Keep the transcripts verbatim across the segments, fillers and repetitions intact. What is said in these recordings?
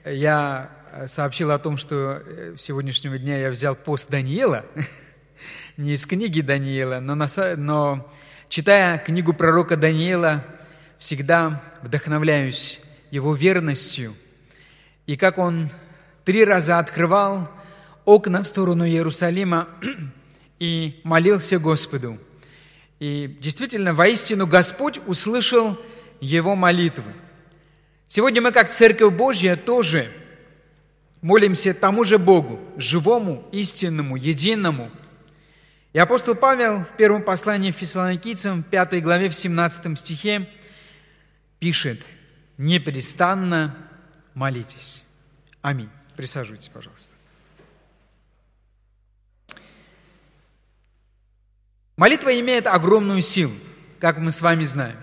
я сообщил о том, что с сегодняшнего дня я взял пост Даниила, не из книги Даниила, но, на, но читая книгу пророка Даниила, всегда вдохновляюсь его верностью. И как он три раза открывал окна в сторону Иерусалима и молился Господу. И действительно, воистину, Господь услышал его молитвы. Сегодня мы, как Церковь Божья, тоже молимся тому же Богу, живому, истинному, единому. И апостол Павел в первом послании Фессалоникийцам, в пятой главе, в семнадцатом стихе пишет: «Непрестанно молитесь». Аминь. Присаживайтесь, пожалуйста. Молитва имеет огромную силу, как мы с вами знаем.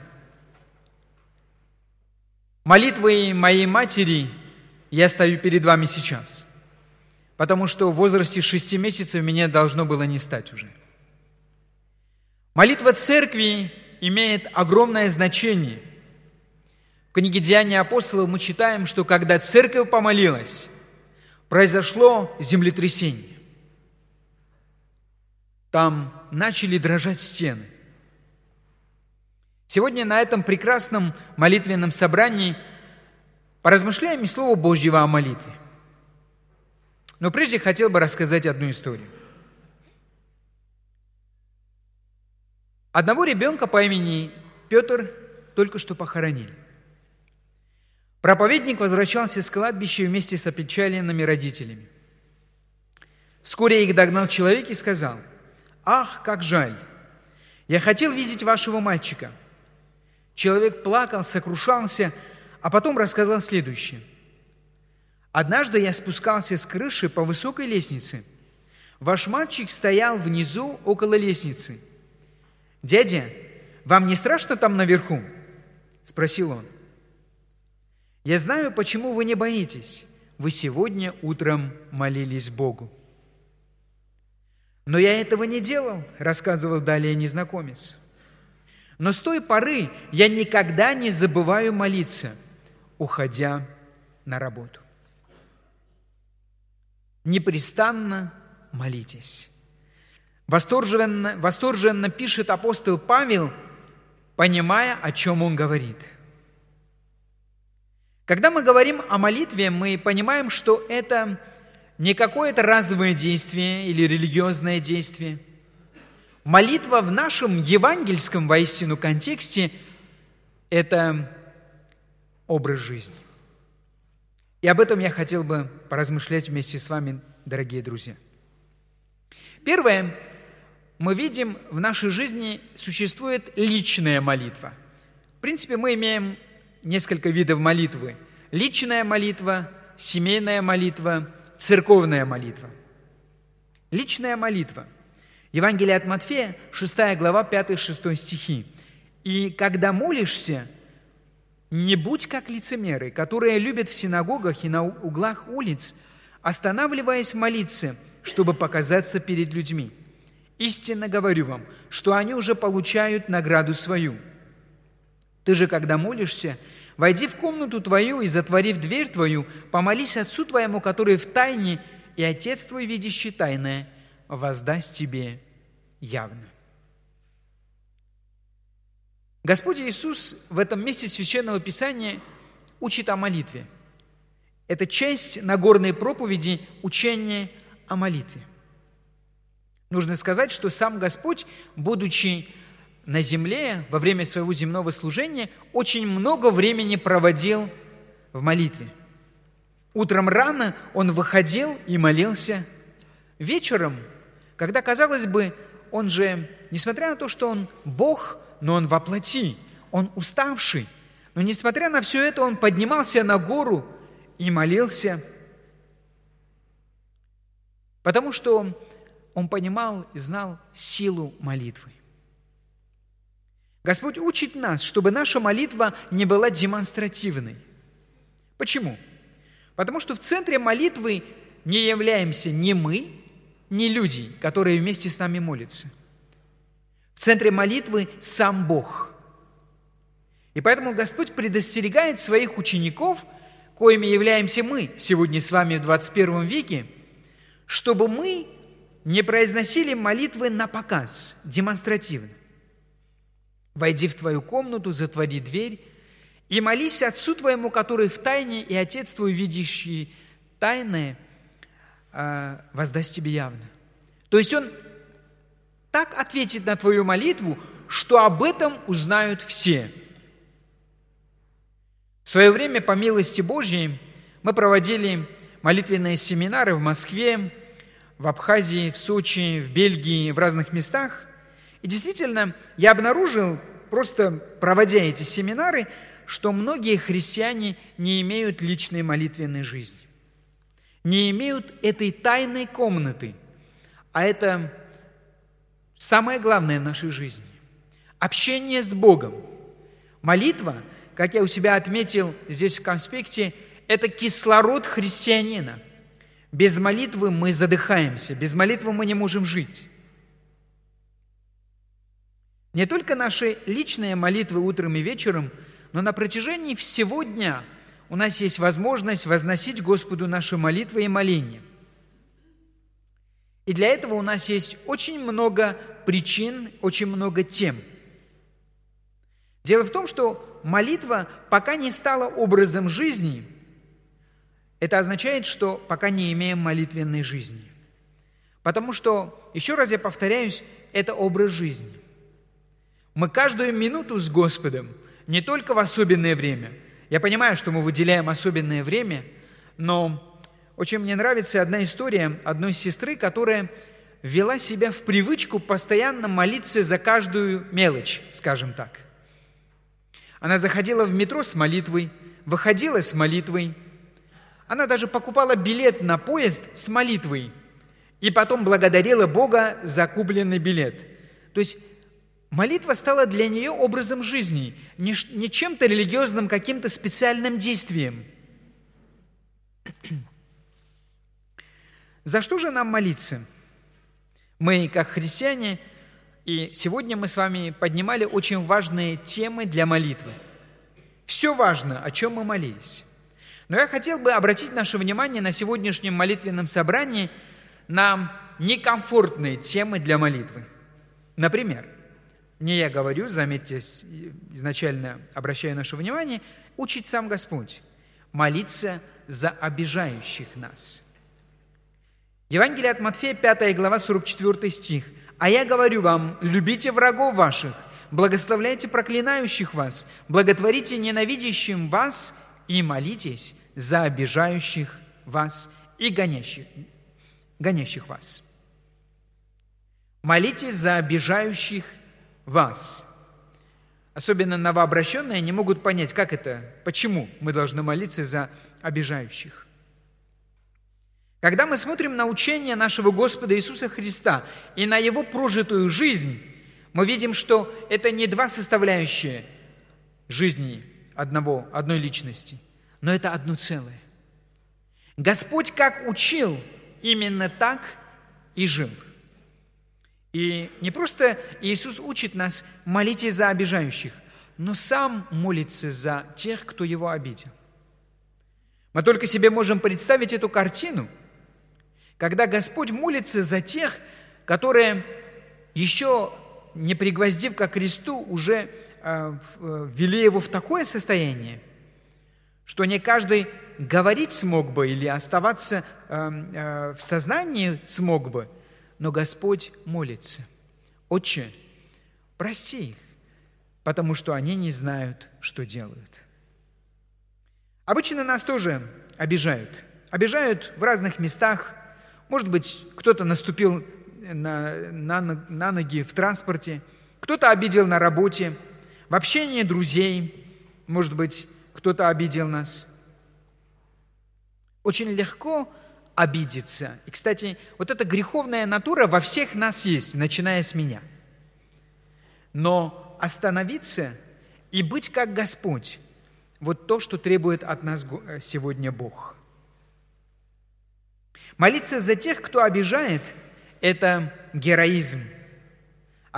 Молитвой моей матери я стою перед вами сейчас, потому что в возрасте шести месяцев меня должно было не стать уже. Молитва церкви имеет огромное значение. В книге «Деяния апостолов» мы читаем, что когда церковь помолилась, произошло землетрясение. Там начали дрожать стены. Сегодня на этом прекрасном молитвенном собрании поразмышляем из Слова Божьего о молитве. Но прежде хотел бы рассказать одну историю. Одного ребенка по имени Петр только что похоронили. Проповедник возвращался с кладбища вместе с опечаленными родителями. Вскоре их догнал человек и сказал: «Ах, как жаль! Я хотел видеть вашего мальчика». Человек плакал, сокрушался, а потом рассказал следующее. «Однажды я спускался с крыши по высокой лестнице. Ваш мальчик стоял внизу около лестницы. «Дядя, вам не страшно там наверху?» – спросил он. «Я знаю, почему вы не боитесь. Вы сегодня утром молились Богу». «Но я этого не делал», – рассказывал далее незнакомец. «Но с той поры я никогда не забываю молиться, уходя на работу». Непрестанно молитесь. Восторженно, восторженно пишет апостол Павел, понимая, о чем он говорит. Когда мы говорим о молитве, мы понимаем, что это не какое-то разовое действие или религиозное действие. Молитва в нашем евангельском воистину контексте – это образ жизни. И об этом я хотел бы поразмышлять вместе с вами, дорогие друзья. Первое, мы видим, в нашей жизни существует личная молитва. В принципе, мы имеем несколько видов молитвы. Личная молитва, семейная молитва, церковная молитва. Личная молитва. Евангелие от Матфея, шестая глава, пятый-шестой стихи. «И когда молишься, не будь как лицемеры, которые любят в синагогах и на углах улиц, останавливаясь молиться, чтобы показаться перед людьми. Истинно говорю вам, что они уже получают награду свою. Ты же, когда молишься, войди в комнату твою и, затворив дверь твою, помолись Отцу твоему, который в тайне, и Отец твой, видящий тайное, воздаст тебе явно». Господь Иисус в этом месте Священного Писания учит о молитве. Это часть Нагорной проповеди, учение о молитве. Нужно сказать, что сам Господь, будучи на земле во время своего земного служения, очень много времени проводил в молитве. Утром рано Он выходил и молился. Вечером, когда, казалось бы, Он же, несмотря на то, что Он Бог, но Он воплоти, Он уставший, но несмотря на все это, Он поднимался на гору и молился, потому что Он понимал и знал силу молитвы. Господь учит нас, чтобы наша молитва не была демонстративной. Почему? Потому что в центре молитвы не являемся ни мы, ни люди, которые вместе с нами молятся. В центре молитвы сам Бог. И поэтому Господь предостерегает своих учеников коими являемся мы сегодня с вами в двадцать первом веке, чтобы мы не произносили молитвы на показ, демонстративно. «Войди в твою комнату, затвори дверь, и молись Отцу твоему, который в тайне, и Отец твой, видящий тайное, воздаст тебе явно». То есть Он так ответит на твою молитву, что об этом узнают все. В свое время, по милости Божьей, мы проводили молитвенные семинары в Москве, в Абхазии, в Сочи, в Бельгии, в разных местах. И действительно, я обнаружил, просто проводя эти семинары, что многие христиане не имеют личной молитвенной жизни, не имеют этой тайной комнаты, а это самое главное в нашей жизни – общение с Богом. Молитва, как я у себя отметил здесь в конспекте, это кислород христианина. Без молитвы мы задыхаемся, без молитвы мы не можем жить. Не только наши личные молитвы утром и вечером, но на протяжении всего дня у нас есть возможность возносить Господу наши молитвы и моления. И для этого у нас есть очень много причин, очень много тем. Дело в том, что молитва пока не стала образом жизни, это означает, что пока не имеем молитвенной жизни. Потому что, еще раз я повторяюсь, это образ жизни. Мы каждую минуту с Господом, не только в особенное время. Я понимаю, что мы выделяем особенное время, но очень мне нравится одна история одной сестры, которая ввела себя в привычку постоянно молиться за каждую мелочь, скажем так. Она заходила в метро с молитвой, выходила с молитвой. Она даже покупала билет на поезд с молитвой и потом благодарила Бога за купленный билет. То есть молитва стала для нее образом жизни, не, не чем-то религиозным, каким-то специальным действием. За что же нам молиться? Мы, как христиане, и сегодня мы с вами поднимали очень важные темы для молитвы. Все важно, о чем мы молились. Но я хотел бы обратить наше внимание на сегодняшнем молитвенном собрании на некомфортные темы для молитвы. Например, не я говорю, заметьте, изначально обращаю наше внимание, учит сам Господь молиться за обижающих нас. Евангелие от Матфея, пятая глава, сорок четвёртый стих. «А я говорю вам, любите врагов ваших, благословляйте проклинающих вас, благотворите ненавидящим вас и молитесь за обижающих вас и гонящих, гонящих вас». Молитесь за обижающих вас. Особенно новообращенные не могут понять, как это, почему мы должны молиться за обижающих. Когда мы смотрим на учение нашего Господа Иисуса Христа и на Его прожитую жизнь, мы видим, что это не два составляющие жизни одного, одной личности, но это одно целое. Господь как учил, именно так и жил. И не просто Иисус учит нас молитесь за обижающих, но сам молится за тех, кто Его обидел. Мы только себе можем представить эту картину, когда Господь молится за тех, которые, еще не пригвоздив ко кресту, уже э, ввели Его в такое состояние, что не каждый говорить смог бы или оставаться э, э, в сознании смог бы, но Господь молится: «Отче, прости их, потому что они не знают, что делают». Обычно нас тоже обижают. Обижают в разных местах. Может быть, кто-то наступил на, на, на ноги в транспорте, кто-то обидел на работе, в общении друзей, может быть, кто-то обидел нас. Очень легко обидеться. И, кстати, вот эта греховная натура во всех нас есть, начиная с меня. Но остановиться и быть как Господь – вот то, что требует от нас сегодня Бог. Молиться за тех, кто обижает – это героизм.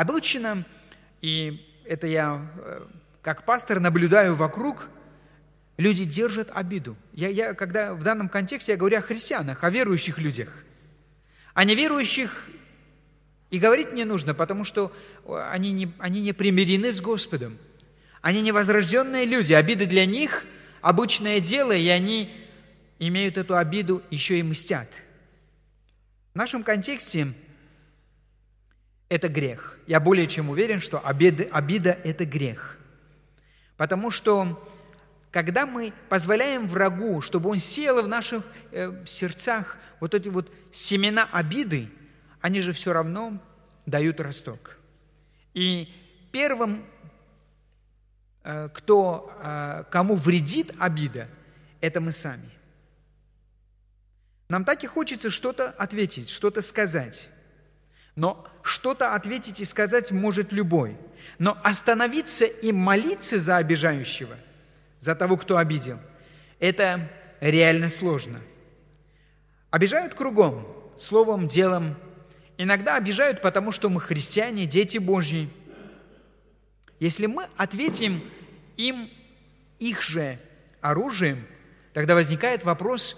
Обычно, и это я как пастор наблюдаю вокруг, люди держат обиду. Я, я, когда в данном контексте я говорю о христианах, о верующих людях. О неверующих и говорить не нужно, потому что они не, они не примирены с Господом. Они невозрожденные люди. Обиды для них – обычное дело, и они имеют эту обиду, еще и мстят. В нашем контексте это грех. Я более чем уверен, что обида, обида – это грех. Потому что когда мы позволяем врагу, чтобы он сеял в наших э, сердцах вот эти вот семена обиды, они же все равно дают росток. И первым, э, кто, э, кому вредит обида, это мы сами. Нам так и хочется что-то ответить, что-то сказать. Но что-то ответить и сказать может любой. Но остановиться и молиться за обижающего, за того, кто обидел, это реально сложно. Обижают кругом, словом, делом. Иногда обижают, потому что мы христиане, дети Божьи. Если мы ответим им их же оружием, тогда возникает вопрос,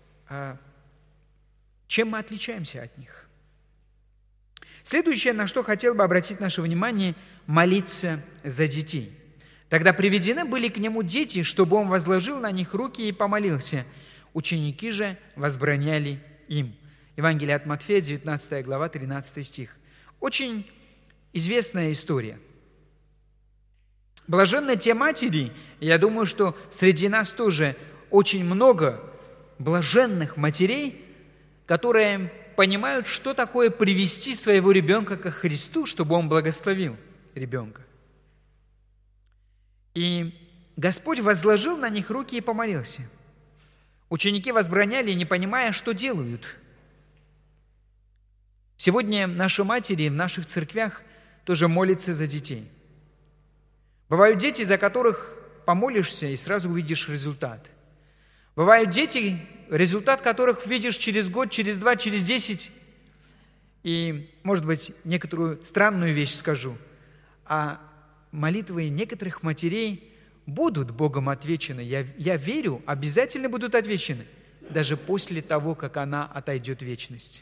чем мы отличаемся от них? Следующее, на что хотел бы обратить наше внимание, молиться за детей. Тогда приведены были к нему дети, чтобы он возложил на них руки и помолился. Ученики же возбраняли им. Евангелие от Матфея, девятнадцатая глава, тринадцатый стих. Очень известная история. Блаженны те матери, я думаю, что среди нас тоже очень много блаженных матерей, которые понимают, что такое привести своего ребенка ко Христу, чтобы он благословил ребенка. И Господь возложил на них руки и помолился. Ученики возбраняли, не понимая, что делают. Сегодня наши матери в наших церквях тоже молятся за детей. Бывают дети, за которых помолишься и сразу увидишь результат. Бывают дети, результат которых видишь через год, через два, через десять. И, может быть, некоторую странную вещь скажу. А молитвы некоторых матерей будут Богом отвечены. Я, я верю, обязательно будут отвечены, даже после того, как она отойдет в вечность.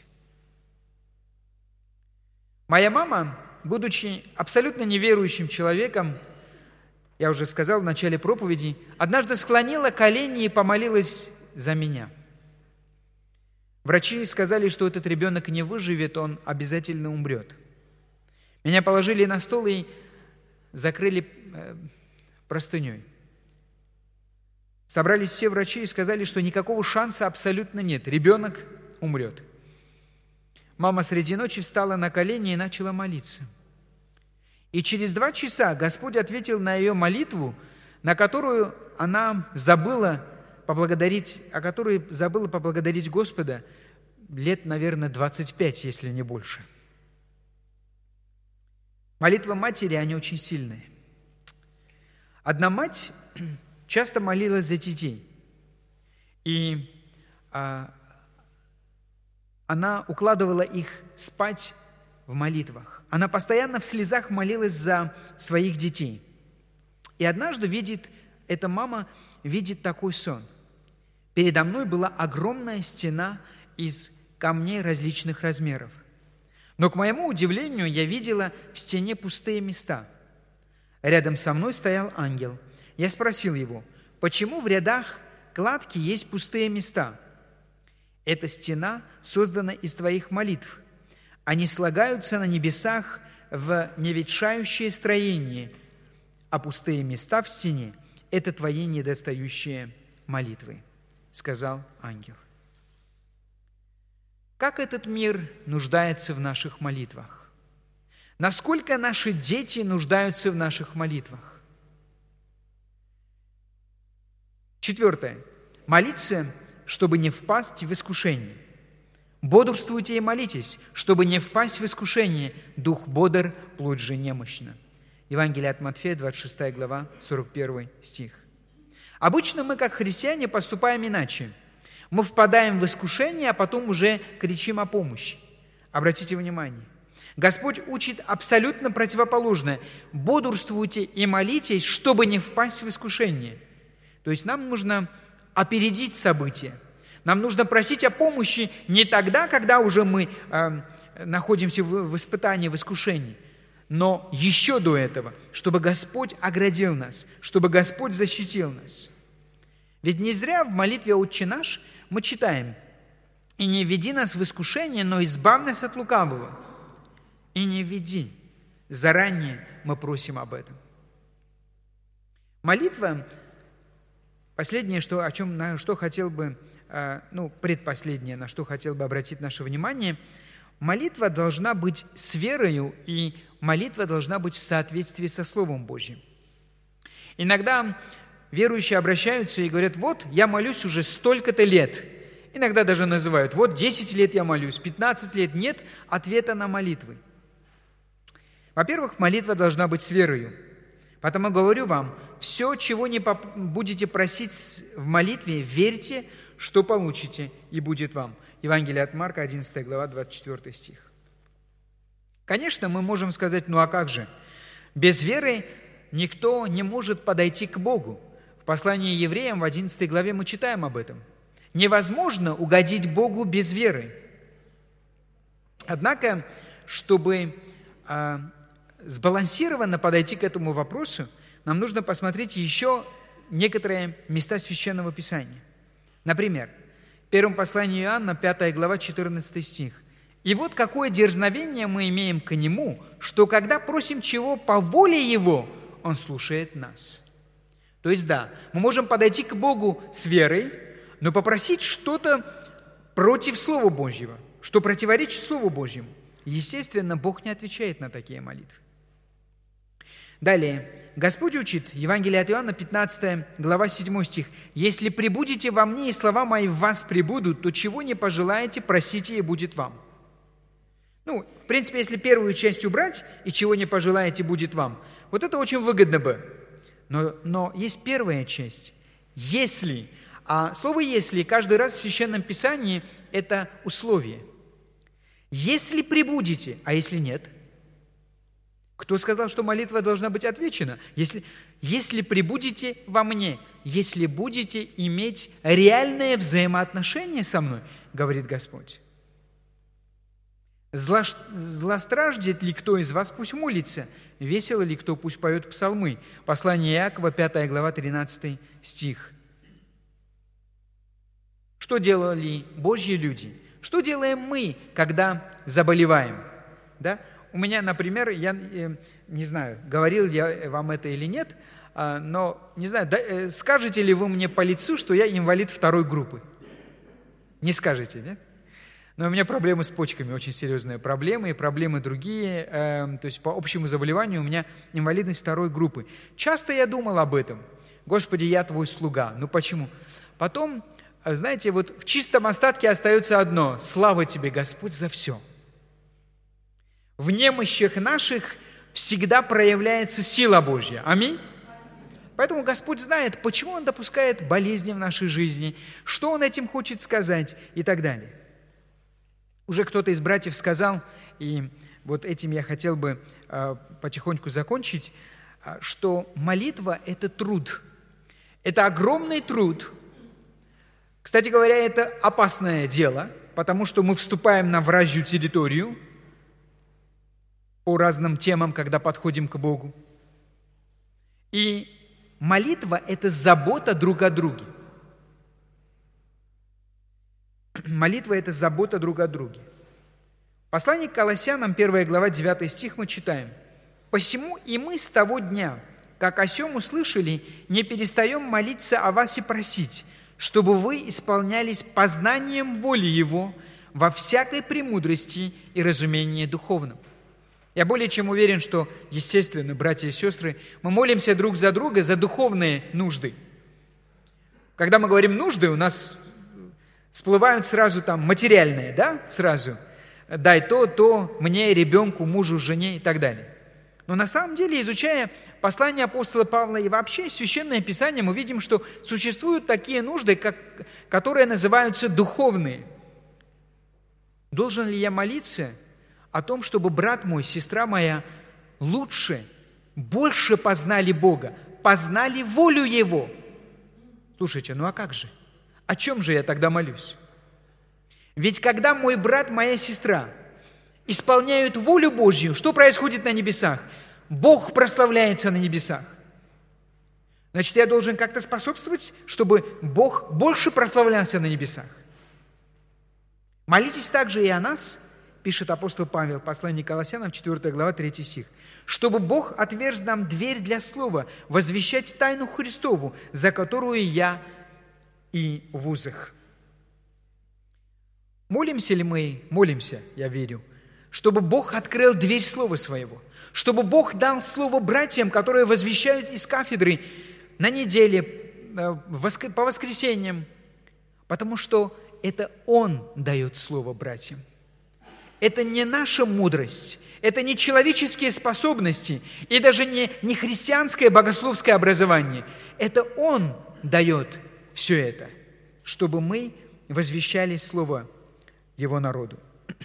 Моя мама, будучи абсолютно неверующим человеком, я уже сказал в начале проповеди, однажды склонила колени и помолилась за меня. Врачи сказали, что этот ребенок не выживет, он обязательно умрет. Меня положили на стол и закрыли простыней. Собрались все врачи и сказали, что никакого шанса абсолютно нет, ребенок умрет. Мама среди ночи встала на колени и начала молиться. И через два часа Господь ответил на ее молитву, на которую она забыла поблагодарить, о которой забыла поблагодарить Господа лет, наверное, двадцать пять, если не больше. Молитва матери, они очень сильные. Одна мать часто молилась за детей, и а, она укладывала их спать в молитвах. Она постоянно в слезах молилась за своих детей. И однажды видит, эта мама видит такой сон. Передо мной была огромная стена из камней различных размеров. Но, к моему удивлению, я видела в стене пустые места. Рядом со мной стоял ангел. Я спросил его, почему в рядах кладки есть пустые места? Эта стена создана из твоих молитв. Они слагаются на небесах в неветшающее строение, а пустые места в стене – это твои недостающие молитвы, сказал ангел. Как этот мир нуждается в наших молитвах? Насколько наши дети нуждаются в наших молитвах? Четвертое. Молиться, чтобы не впасть в искушение. Бодрствуйте и молитесь, чтобы не впасть в искушение. Дух бодр, плоть же немощна. Евангелие от Матфея, двадцать шестая глава, сорок первый стих. Обычно мы, как христиане, поступаем иначе. Мы впадаем в искушение, а потом уже кричим о помощи. Обратите внимание. Господь учит абсолютно противоположное. Бодрствуйте и молитесь, чтобы не впасть в искушение. То есть нам нужно опередить события. Нам нужно просить о помощи не тогда, когда уже мы э, находимся в, в испытании, в искушении, но еще до этого, чтобы Господь оградил нас, чтобы Господь защитил нас. Ведь не зря в молитве «Отче наш» мы читаем: «И не веди нас в искушение, но избавь нас от лукавого». И не веди. Заранее мы просим об этом. Молитва, последнее, что, о чем, на что хотел бы, ну, предпоследнее, на что хотел бы обратить наше внимание, молитва должна быть с верою, и молитва должна быть в соответствии со Словом Божьим. Иногда верующие обращаются и говорят: вот, я молюсь уже столько-то лет. Иногда даже называют: вот, десять лет я молюсь, пятнадцать лет. Нет ответа на молитвы. Во-первых, молитва должна быть с верою. Потому говорю вам, все, чего не будете просить в молитве, верьте, что получите, и будет вам. Евангелие от Марка, одиннадцатая глава, двадцать четвёртый стих. Конечно, мы можем сказать: ну а как же? Без веры никто не может подойти к Богу. В послании евреям в одиннадцатой главе мы читаем об этом. Невозможно угодить Богу без веры. Однако, чтобы э, сбалансированно подойти к этому вопросу, нам нужно посмотреть еще некоторые места Священного Писания. Например, в первом послании Иоанна, пятая глава, четырнадцатый стих. «И вот какое дерзновение мы имеем к Нему, что когда просим чего по воле Его, Он слушает нас». То есть, да, мы можем подойти к Богу с верой, но попросить что-то против Слова Божьего, что противоречит Слову Божьему. Естественно, Бог не отвечает на такие молитвы. Далее, Господь учит, Евангелие от Иоанна, пятнадцатая глава, седьмой стих. «Если пребудете во мне, и слова мои в вас пребудут, то чего не пожелаете, просите, и будет вам». Ну, в принципе, если первую часть убрать, «и чего не пожелаете, будет вам», вот это очень выгодно бы. Но, но есть первая часть. «Если». А слово «если» каждый раз в Священном Писании – это условие. «Если пребудете», а если нет? Кто сказал, что молитва должна быть отвечена? Если, если пребудете во мне, если будете иметь реальное взаимоотношение со мной, говорит Господь. Зло, злостраждет ли кто из вас, пусть молится, весело ли кто, пусть поет псалмы. Послание Иакова, пятая глава, тринадцатый стих. Что делали Божьи люди? Что делаем мы, когда заболеваем? Да? У меня, например, я не знаю, говорил я вам это или нет, но не знаю, да, скажете ли вы мне по лицу, что я инвалид второй группы? Не скажете, нет? Но у меня проблемы с почками, очень серьезные проблемы, и проблемы другие, э, то есть по общему заболеванию у меня инвалидность второй группы. Часто я думал об этом. Господи, я твой слуга. Ну почему? Потом, знаете, вот в чистом остатке остается одно: слава тебе, Господь, за все. В немощах наших всегда проявляется сила Божья. Аминь. Поэтому Господь знает, почему Он допускает болезни в нашей жизни, что Он этим хочет сказать и так далее. Уже кто-то из братьев сказал, и вот этим я хотел бы э, потихоньку закончить, э, что молитва – это труд. Это огромный труд. Кстати говоря, это опасное дело, потому что мы вступаем на вражью территорию по разным темам, когда подходим к Богу. И молитва – это забота друг о друге. Молитва – это забота друг о друге. Послание к Колоссянам, первая глава, девятый стих мы читаем. «Посему и мы с того дня, как о сем услышали, не перестаем молиться о вас и просить, чтобы вы исполнялись познанием воли Его во всякой премудрости и разумении духовном». Я более чем уверен, что, естественно, братья и сестры, мы молимся друг за друга за духовные нужды. Когда мы говорим «нужды», у нас всплывают сразу там материальные, да, сразу. Дай то, то, мне, ребенку, мужу, жене и так далее. Но на самом деле, изучая послание апостола Павла и вообще Священное Писание, мы видим, что существуют такие нужды, как, которые называются духовные. Должен ли я молиться о том, чтобы брат мой, сестра моя лучше, больше познали Бога, познали волю Его? Слушайте, ну а как же? О чем же я тогда молюсь? Ведь когда мой брат, моя сестра исполняют волю Божью, что происходит на небесах? Бог прославляется на небесах. Значит, я должен как-то способствовать, чтобы Бог больше прославлялся на небесах. Молитесь также и о нас, пишет апостол Павел, послание Колоссянам, четвёртая глава, третий стих, чтобы Бог отверз нам дверь для слова, возвещать тайну Христову, за которую я и в узах. Молимся ли мы? Молимся, я верю, чтобы Бог открыл дверь слова своего, чтобы Бог дал слово братьям, которые возвещают из кафедры на неделе, по воскресеньям, потому что это Он дает слово братьям. Это не наша мудрость, это не человеческие способности и даже не, не христианское богословское образование. Это Он дает все это, чтобы мы возвещали слово Его народу.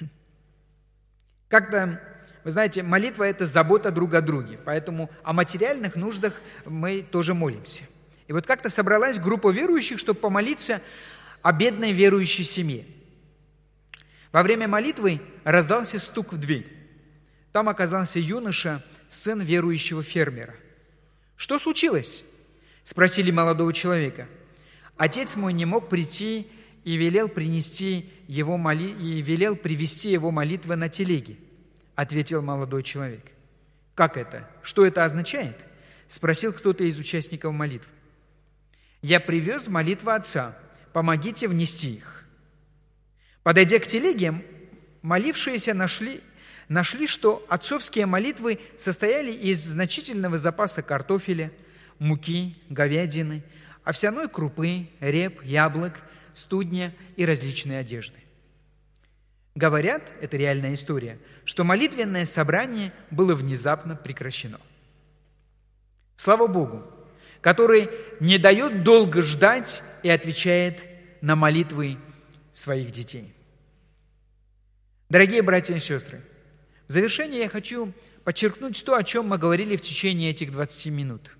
Как-то, вы знаете, молитва – это забота друг о друге, поэтому о материальных нуждах мы тоже молимся. И вот как-то собралась группа верующих, чтобы помолиться о бедной верующей семье. Во время молитвы раздался стук в дверь. Там оказался юноша, сын верующего фермера. «Что случилось?» – спросили молодого человека. «Отец мой не мог прийти и велел принести его моли... и велел привести его молитвы на телеге», – ответил молодой человек. «Как это? Что это означает?» – спросил кто-то из участников молитвы. «Я привез молитвы отца. Помогите внести их». Подойдя к телеге, молившиеся нашли, нашли, что отцовские молитвы состояли из значительного запаса картофеля, муки, говядины, овсяной крупы, реп, яблок, студня и различной одежды. Говорят, это реальная история, что молитвенное собрание было внезапно прекращено. Слава Богу, который не дает долго ждать и отвечает на молитвы своих детей. Дорогие братья и сестры, в завершение я хочу подчеркнуть то, о чем мы говорили в течение этих двадцати минут.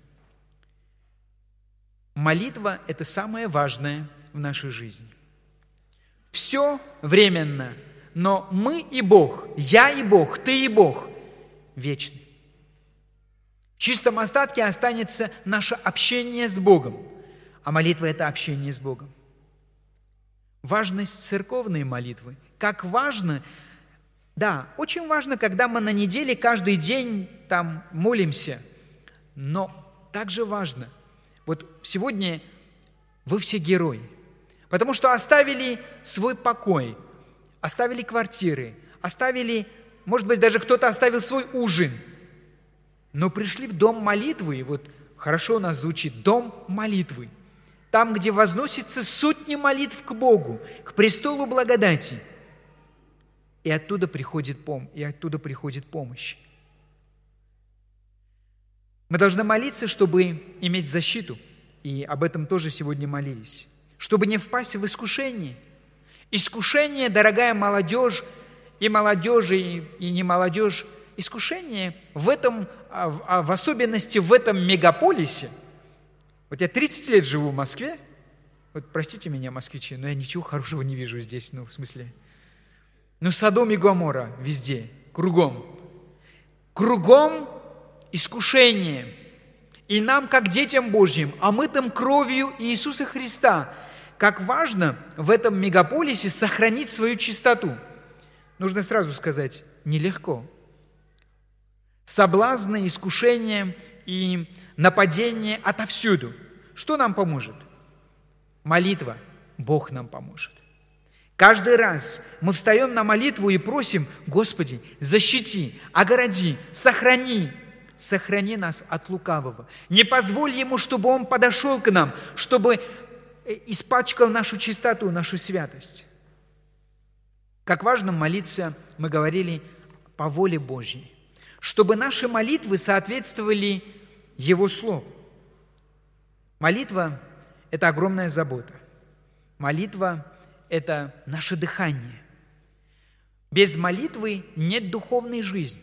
Молитва – это самое важное в нашей жизни. Все временно, но мы и Бог, я и Бог, ты и Бог вечны. В чистом остатке останется наше общение с Богом, а молитва – это общение с Богом. Важность церковной молитвы. Как важно, да, очень важно, когда мы на неделе каждый день там молимся, но также важно, вот сегодня вы все герои, потому что оставили свой покой, оставили квартиры, оставили, может быть, даже кто-то оставил свой ужин, но пришли в дом молитвы, и вот хорошо у нас звучит «дом молитвы», там, где возносятся сотни молитв к Богу, к престолу благодати. И оттуда приходит, пом- и оттуда приходит помощь. Мы должны молиться, чтобы иметь защиту, и об этом тоже сегодня молились, чтобы не впасть в искушение. Искушение, дорогая молодежь, и молодежь, и, и не молодежь, искушение в этом, а в особенности в этом мегаполисе. Вот я тридцать лет живу в Москве. Вот простите меня, москвичи, но я ничего хорошего не вижу здесь. Ну, в смысле... Ну, Содом и Гоморра везде, кругом. Кругом искушение. И нам, как детям Божьим, омытым кровью Иисуса Христа, как важно в этом мегаполисе сохранить свою чистоту. Нужно сразу сказать, нелегко. Соблазны, искушения и нападения отовсюду. Что нам поможет? Молитва. Бог нам поможет. Каждый раз мы встаем на молитву и просим: Господи, защити, огради, сохрани, сохрани нас от лукавого. Не позволь ему, чтобы он подошел к нам, чтобы испачкал нашу чистоту, нашу святость. Как важно молиться, мы говорили, по воле Божьей, чтобы наши молитвы соответствовали Его Слову. Молитва – это огромная забота. Молитва – это наше дыхание. Без молитвы нет духовной жизни.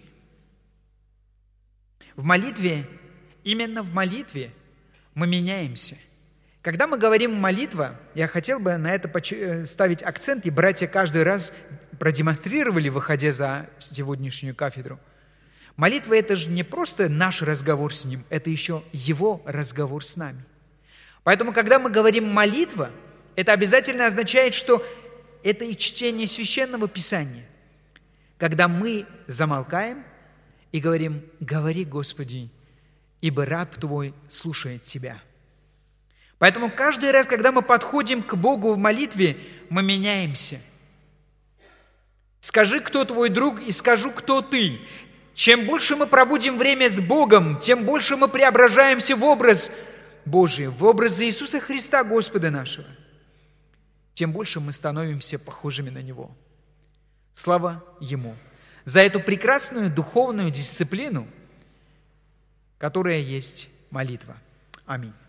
В молитве, именно в молитве мы меняемся. Когда мы говорим «молитва», я хотел бы на это ставить акцент, и братья каждый раз продемонстрировали, выходя за сегодняшнюю кафедру. Молитва – это же не просто наш разговор с Ним, это еще Его разговор с нами. Поэтому, когда мы говорим «молитва», это обязательно означает, что это и чтение Священного Писания. Когда мы замолкаем и говорим «говори, Господи, ибо раб Твой слушает Тебя». Поэтому каждый раз, когда мы подходим к Богу в молитве, мы меняемся. Скажи, кто твой друг, и скажу, кто ты. Чем больше мы проводим время с Богом, тем больше мы преображаемся в образ Божий, в образ Иисуса Христа, Господа нашего. Тем больше мы становимся похожими на Него. Слава Ему за эту прекрасную духовную дисциплину, которая есть молитва. Аминь.